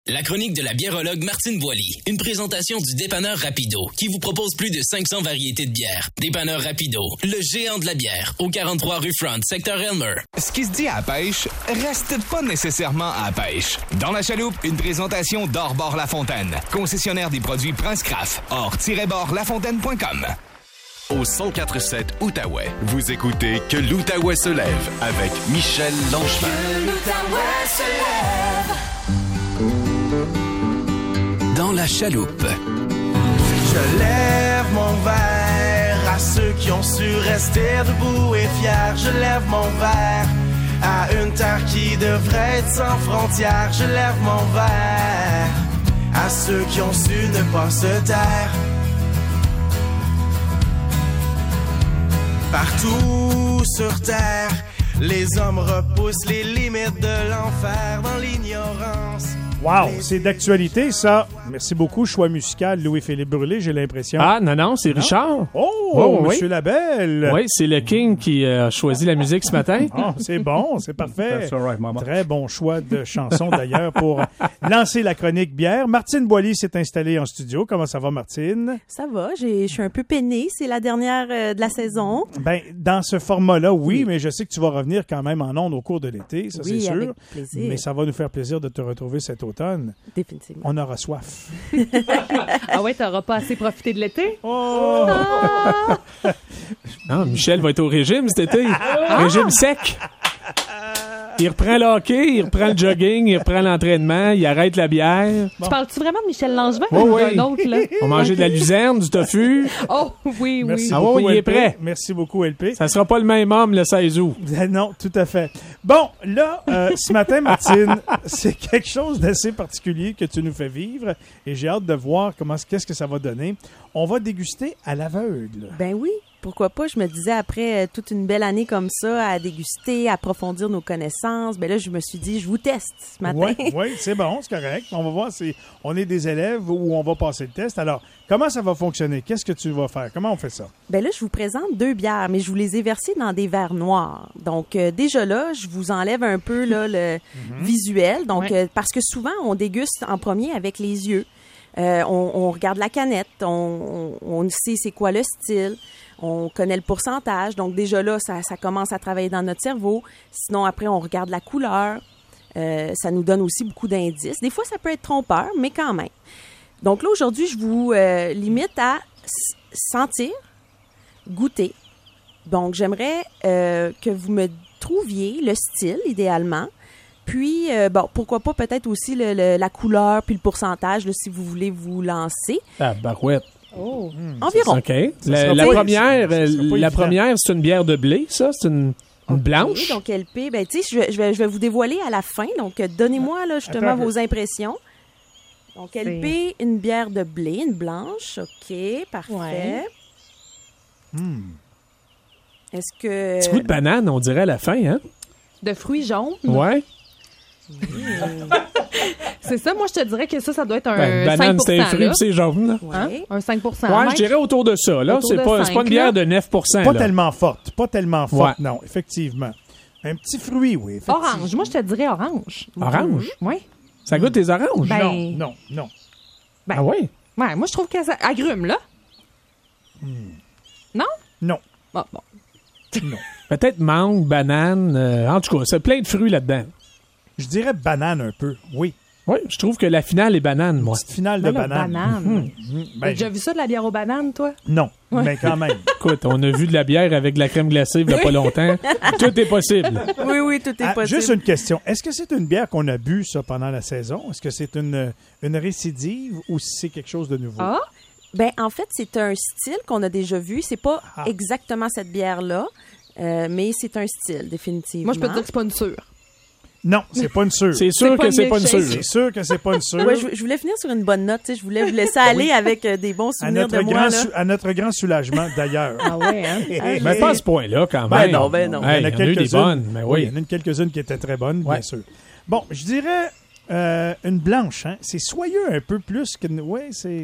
La chronique de la biérologue Martine Boily. Une présentation du dépanneur Rapido qui vous propose plus de 500 variétés de bières. Dépanneur Rapido, le géant de la bière, au 43 rue Front, secteur Elmer. Ce qui se dit à la pêche, reste pas nécessairement à la pêche. Dans la chaloupe, une présentation d'Or-Bord-Lafontaine, concessionnaire des produits Prince Craft. Or-Bord-Lafontaine.com. Au 104.7 Outaouais, vous écoutez Que l'Outaouais se lève avec Michel Langevin. Que l'Outaouais se lève. Dans la chaloupe. Je lève mon verre à ceux qui ont su rester debout et fiers. Je lève mon verre à une terre qui devrait être sans frontières. Je lève mon verre à ceux qui ont su ne pas se taire. Partout sur terre, les hommes repoussent les limites de l'enfer dans l'ignorance. Wow, c'est d'actualité, ça. Merci beaucoup. Choix musical, Louis-Philippe Brûlé, j'ai l'impression. Ah, non, c'est Richard. Oh, Monsieur Labelle. Oui, c'est le King qui a choisi la musique ce matin. Oh, c'est bon, c'est parfait. That's all right, mama. Très bon choix de chanson, d'ailleurs, pour lancer la chronique bière. Martine Boily s'est installée en studio. Comment ça va, Martine? Ça va, je suis un peu peinée. C'est la dernière de la saison. Ben, dans ce format-là, oui, mais je sais que tu vas revenir quand même en ondes au cours de l'été, ça c'est sûr. Avec plaisir. Mais ça va nous faire plaisir de te retrouver cet automne. Définitivement. On aura soif. Ah ouais, t'auras pas assez profité de l'été? Oh! Non, Michel va être au régime cet été. Régime sec. Il reprend le hockey, il reprend le jogging, il reprend l'entraînement, il arrête la bière. Tu parles-tu vraiment de Michel Langevin Oh, ou oui. d'un autre, là? On va manger de la luzerne, du tofu. Oh, oui, Merci oui. Ah beaucoup, oui, il est LP. prêt. Merci beaucoup, LP. Ça sera pas le même homme le 16 août. Non, tout à fait. Bon, là, ce matin, Martine, c'est quelque chose d'assez particulier que tu nous fais vivre et j'ai hâte de voir qu'est-ce que ça va donner. On va déguster à l'aveugle. Ben oui, pourquoi pas? Je me disais, après toute une belle année comme ça, à déguster, à approfondir nos connaissances, ben là, je me suis dit, je vous teste ce matin. Oui, c'est bon, c'est correct. On va voir si on est des élèves ou on va passer le test. Alors, comment ça va fonctionner? Qu'est-ce que tu vas faire? Comment on fait ça? Ben là, je vous présente 2 bières, mais je vous les ai versées dans des verres noirs. Donc, déjà là, je vous enlève un peu là, le visuel. Donc, parce que souvent, on déguste en premier avec les yeux. On regarde la canette, on sait c'est quoi le style, on connaît le pourcentage. Donc, déjà là, ça commence à travailler dans notre cerveau. Sinon, après, on regarde la couleur. Ça nous donne aussi beaucoup d'indices. Des fois, ça peut être trompeur, mais quand même. Donc là, aujourd'hui, je vous limite à sentir, goûter. Donc, j'aimerais que vous me trouviez le style, idéalement. Puis, pourquoi pas peut-être aussi la couleur puis le pourcentage, là, si vous voulez vous lancer. Ah, barouette. Oh. Environ. OK. La première, c'est une bière de blé, ça? C'est une blanche? Donc, LP, ben, tu sais, je vais vous dévoiler à la fin. Donc, donnez-moi, là, justement, vos impressions. Donc, LP, une bière de blé, une blanche. OK, parfait. Ouais. Est-ce que... Petit goût de banane, on dirait à la fin, hein? De fruits jaunes. Ouais. C'est ça, moi, je te dirais que ça doit être un banane, 5%. c'est un fruit, là. c'est jaune, là. Ouais. Hein? Un 5%. Ouais, je dirais autour de ça, là. Autour C'est de pas 5, une bière là. de 9%, Pas là. tellement forte. Ouais. Non, effectivement. Un petit fruit, oui. Effectivement. Orange. Moi, je te dirais orange. Orange? Oui. Ça goûte les oranges? Ben- Non. Ben, Ah oui? Ouais, moi, je trouve que ça... Agrumes, là. Non? Non. Bon. Non. Peut-être mangue, banane. En tout cas, c'est plein de fruits là-dedans. Je dirais banane un peu, oui. Oui, je trouve que la finale est banane, moi. Petite finale de Ben là, banane. T'as déjà vu ça de la bière aux bananes, toi? Non, mais quand même. Écoute, on a vu de la bière avec de la crème glacée il n'y a pas longtemps. Tout est possible. Oui, tout est possible. Juste une question. Est-ce que c'est une bière qu'on a bu, ça, pendant la saison? Est-ce que c'est une récidive ou si c'est quelque chose de nouveau? Ah? Ben, en fait, c'est un style qu'on a déjà vu. C'est pas exactement cette bière-là, mais c'est un style, définitivement. Moi, je peux te dire que c'est pas une sûre. Non, c'est pas une sûre. C'est sûr que c'est pas une sûre. C'est sûr que c'est pas une sûre. Ouais, je voulais finir sur une bonne note. Tu sais, je voulais vous laisser aller avec des bons souvenirs de moi. À notre grand soulagement, d'ailleurs. Ah ouais, hein? Mais pas à ce point-là, quand Ben même. non. Hey, il y en a eu des bonnes, mais oui. Il y en a quelques-unes qui étaient très bonnes, bien sûr. Bon, je dirais une blanche, hein. C'est soyeux un peu plus que... Ouais, c'est...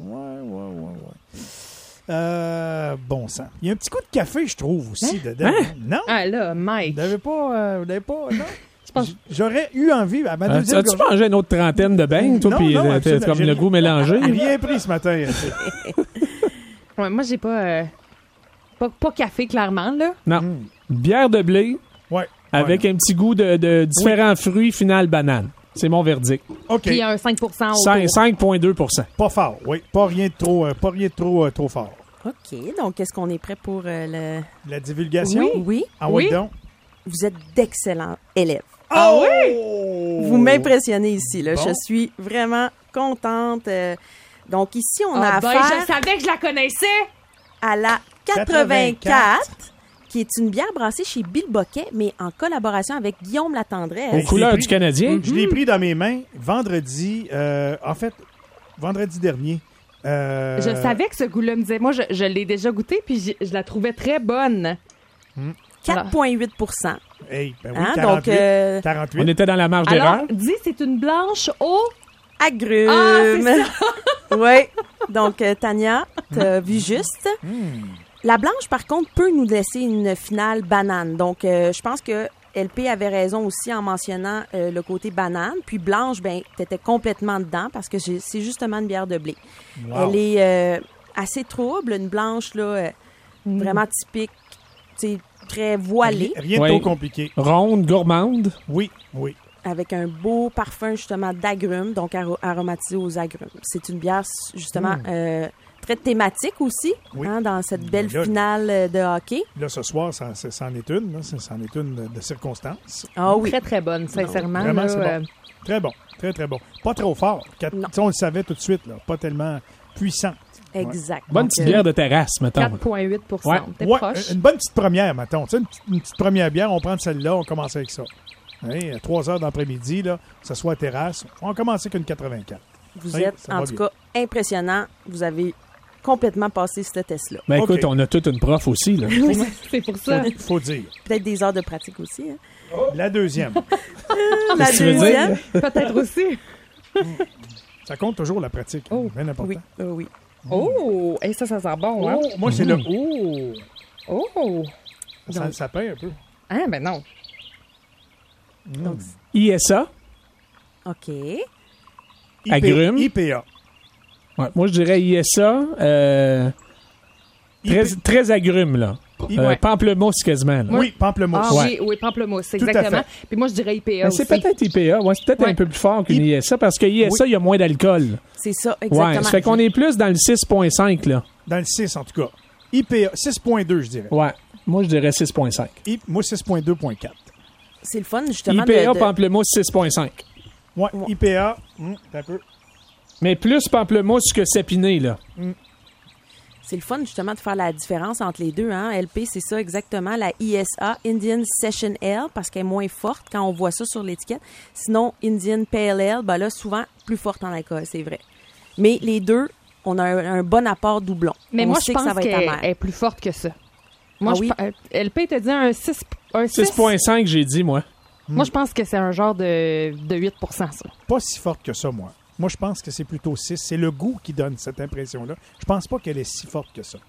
Ouais. Bon sang. Il y a un petit coup de café, je trouve, aussi, dedans. Hein? Non? Ah là, Mike. Vous n'avez pas... non? J'aurais eu envie, à ma deuxième As-tu gorgée... mangé une autre trentaine de beignes, toi, Non, puis non, t'as absolument. comme J'ai le goût mélangé? J'ai rien pris ce matin. Ouais, moi, j'ai pas café, clairement, là. Non. Bière de blé Ouais. avec Ouais. un petit goût de différents fruits, final banane. C'est mon verdict. OK. Puis un 5% au 5,2 Pas fort, oui. Pas rien de trop fort. OK. Donc, est-ce qu'on est prêt pour le... La divulgation? Oui. Ah oui, Oui. donc. Vous êtes d'excellents élèves. Ah oui? Vous m'impressionnez ici. Là. Bon. Je suis vraiment contente. Donc, ici, on a Ah ben, affaire je savais que je la connaissais! à la 84, qui est une bière brassée chez Bill Boquet, mais en collaboration avec Guillaume Aux Latendresse. couleurs pris. du Canadien. Je l'ai pris dans mes mains vendredi dernier. Je savais que ce goût-là me disait. Moi, je l'ai déjà goûté, puis je la trouvais très bonne. 4,8 Hey, ben oui, Hein, 48. donc, 48. On était dans la marge Alors, d'erreur. dis, c'est une blanche au... agrumes. Ah, c'est Oui. Donc, Tania, t'as vu juste. La blanche, par contre, peut nous laisser une finale banane. Donc, je pense que LP avait raison aussi en mentionnant le côté banane. Puis blanche, ben, t'étais complètement dedans parce que c'est justement une bière de blé. Wow. Elle est assez trouble, une blanche, là, vraiment typique, tu sais, très voilée, Rien de Oui. trop compliqué. Ronde, gourmande. Oui, oui. avec un beau parfum, justement, d'agrumes, donc aromatisé aux agrumes. C'est une bière, justement, très thématique aussi, Oui. hein, dans cette belle Là, finale de hockey. Là, ce soir, c'en est une. Là. C'en est une de circonstance. Ah oui. Très, très bonne, sincèrement. Vraiment, là, c'est bon. Très bon. Très, très bon. Pas trop fort. Non. On le savait tout de suite. Là. Pas tellement puissant. Exact. Bonne Donc, petite bière de terrasse, mettons. 4,8 Ouais. T'es Ouais, proche. une bonne petite première, mettons. Tu sais, une petite première bière, on prend celle-là, on commence avec ça. Hein, à 3 heures d'après-midi, là, que ce soit à terrasse, on commence avec une 84. Vous Oui, êtes, ça en va tout bien. cas, impressionnant. Vous avez complètement passé ce test-là. Ben écoute, OK. on a toute une prof aussi, là. Oui, c'est pour ça. Faut dire. Peut-être des heures de pratique aussi. Hein. La deuxième. La Qu'est-ce que tu veux dire? deuxième, Peut-être aussi. Ça compte toujours la pratique. Oh, Bien important. oui, oui. Oh! Et ça sent bon, hein? Oh, moi, c'est le oh. Oh! Ça sent le sapin un peu. Ah, ben non. Donc, ISA. OK. Agrumes. IPA. Ouais, moi, je dirais ISA. Très agrumes, là. Ouais. Pamplemousse quasiment, là. Oui, pamplemousse. Ah Ouais. oui, pamplemousse, Tout à exactement. fait. Puis moi, je dirais IPA Ben, aussi. c'est peut-être IPA. Ouais, c'est peut-être Ouais. un peu plus fort qu'une ISA parce que ISA, il y a moins d'alcool. C'est ça, Ouais, exactement. ça fait qu'on est plus dans le 6,5, là. Dans le 6, en tout cas. IPA, 6.2, je dirais. Ouais. Moi, je dirais 6,5. Moi, 6.2.4. C'est le fun, justement. IPA, de- pamplemousse, 6,5. Ouais, IPA, un peu. Mais plus pamplemousse que sapiné, là. C'est le fun, justement, de faire la différence entre les deux. Hein. LP, c'est ça exactement. La ISA, Indian Session Ale, parce qu'elle est moins forte quand on voit ça sur l'étiquette. Sinon, Indian Pale Ale, ben là, souvent, plus forte en alcool, c'est vrai. Mais les deux, on a un bon apport doublon. Mais On moi, sait je que ça pense va être qu'elle amer. est plus forte que ça. Moi, Ah oui? LP te dit un 6. 6,5, j'ai dit, moi. Moi, je pense que c'est un genre de 8 ça. Pas si forte que ça, moi. Moi, je pense que c'est plutôt 6. C'est le goût qui donne cette impression-là. Je pense pas qu'elle est si forte que ça.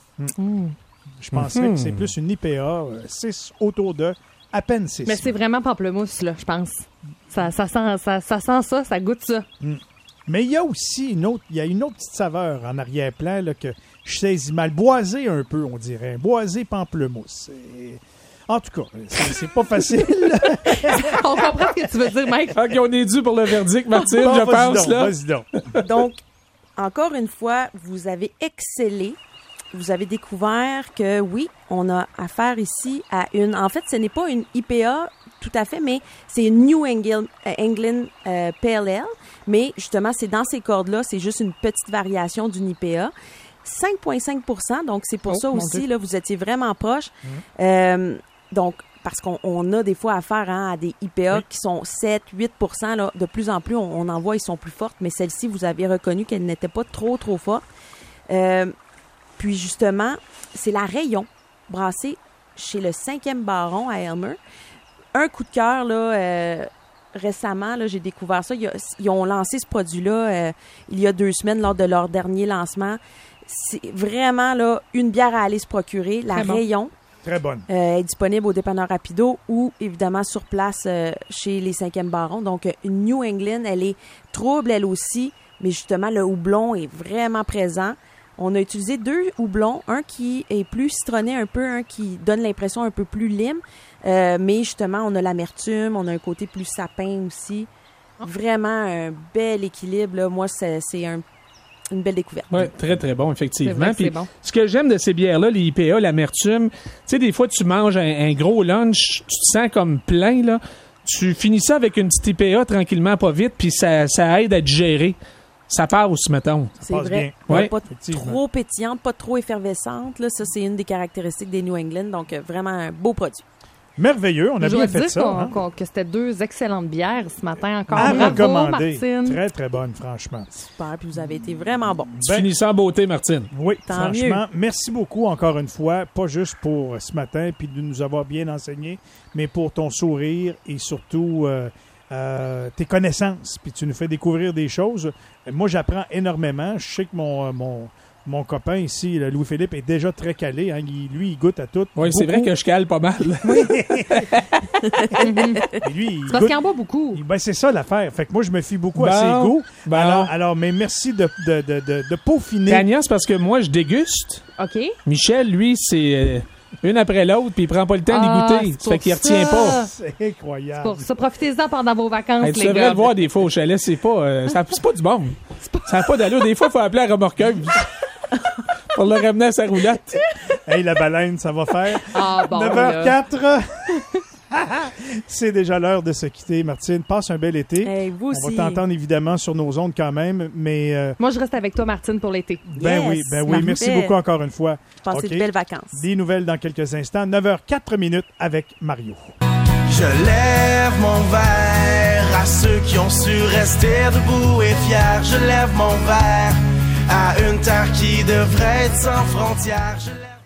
Je penserais que c'est plus une IPA, 6 autour de à peine 6. Mais c'est vraiment pamplemousse, là, je pense. Ça sent ça, ça goûte ça. Mais il y a aussi une autre petite saveur en arrière-plan là, que je saisis mal. Boisé un peu, on dirait. Boisé pamplemousse. En tout cas, c'est pas facile. On comprend ce que tu veux dire, Mike. OK, on est dû pour le verdict, Martine, Bon, je vas-y pense, donc, là. vas-y donc. Donc, encore une fois, vous avez excellé. Vous avez découvert que, oui, on a affaire ici à une... En fait, ce n'est pas une IPA tout à fait, mais c'est une New England Pale Ale. Mais justement, c'est dans ces cordes-là, c'est juste une petite variation d'une IPA. 5,5 %, donc c'est pour ça mon aussi, Dieu. là, vous étiez vraiment proche. Donc, parce qu'on a des fois affaire à des IPA qui sont 7, 8 %. Là, de plus en plus, on en voit, ils sont plus fortes, mais celle-ci, vous avez reconnu qu'elle n'était pas trop forte. Puis justement, c'est la Rayon, brassée chez le 5e baron à Elmer. Un coup de cœur, là, récemment, là, j'ai découvert ça. Ils ont lancé ce produit-là il y a 2 semaines lors de leur dernier lancement. C'est vraiment là une bière à aller se procurer, la Très bon. Rayon. Très bonne. Elle est disponible au dépanneur Rapido ou, évidemment, sur place chez les 5e barons. Donc, une New England, elle est trouble, elle aussi, mais justement, le houblon est vraiment présent. On a utilisé 2 houblons, un qui est plus citronné un peu, un qui donne l'impression un peu plus lime, mais justement, on a l'amertume, on a un côté plus sapin aussi. Vraiment un bel équilibre, là. Moi, c'est une belle découverte. Oui, très, très bon, effectivement. C'est Puis, bon. ce que j'aime de ces bières-là, les IPA, l'amertume, tu sais, des fois, tu manges un gros lunch, tu te sens comme plein, là. Tu finis ça avec une petite IPA tranquillement, pas vite, puis ça aide à digérer. Ça passe, mettons. C'est passe vrai. bien. Ouais. Pas Effectivement. trop pétillante, pas trop effervescente. Là. Ça, c'est une des caractéristiques des New England. Donc, vraiment un beau produit. Merveilleux, on a Je bien dois fait dire ça. que c'était 2 excellentes bières ce matin encore. À Bravo, recommander. Martine. Très, très bonne, franchement. Super, puis vous avez été vraiment bon. Tu finis ça en beauté, Martine. Oui, Tant franchement, merci beaucoup encore une fois, pas juste pour ce matin puis de nous avoir bien enseigné, mais pour ton sourire et surtout tes connaissances. Puis tu nous fais découvrir des choses. Moi, j'apprends énormément. Je sais que mon copain ici, le Louis-Philippe, est déjà très calé. Hein. Il goûte à tout. Oui, c'est vrai que je cale pas mal. Et lui, il C'est parce goûte- qu'il en boit beaucoup. Ben, c'est ça l'affaire. Fait que moi, je me fie beaucoup à Bon, ses goûts. bon. Alors, mais merci de peaufiner. Tania, c'est parce que moi, je déguste. OK? Michel, lui, c'est une après l'autre, puis il prend pas le temps Ah, d'y goûter. c'est Ça fait pour qu'il retient ça. pas. C'est incroyable. Pour ça, profitez-en pendant vos vacances, Hey, tu les devrais gars. le voir des fois au chalet, c'est pas, c'est pas du bon. Ça n'a pas d'allure. Des fois, il faut appeler la remorqueuse pour le ramener à sa roulotte. Hey, la baleine, ça va faire. Ah, bon, 9h04. C'est déjà l'heure de se quitter, Martine. Passe un bel été. Hey, vous On aussi. va t'entendre évidemment sur nos ondes quand même, mais Moi, je reste avec toi, Martine, pour l'été. ben Yes, oui, parfait. merci beaucoup encore une fois. Passez OK. de belles vacances. Des nouvelles dans quelques instants. 9h04 avec Mario. Je lève mon verre à ceux qui ont su rester debout et fiers. Je lève mon verre à une terre qui devrait être sans frontières. Je lève-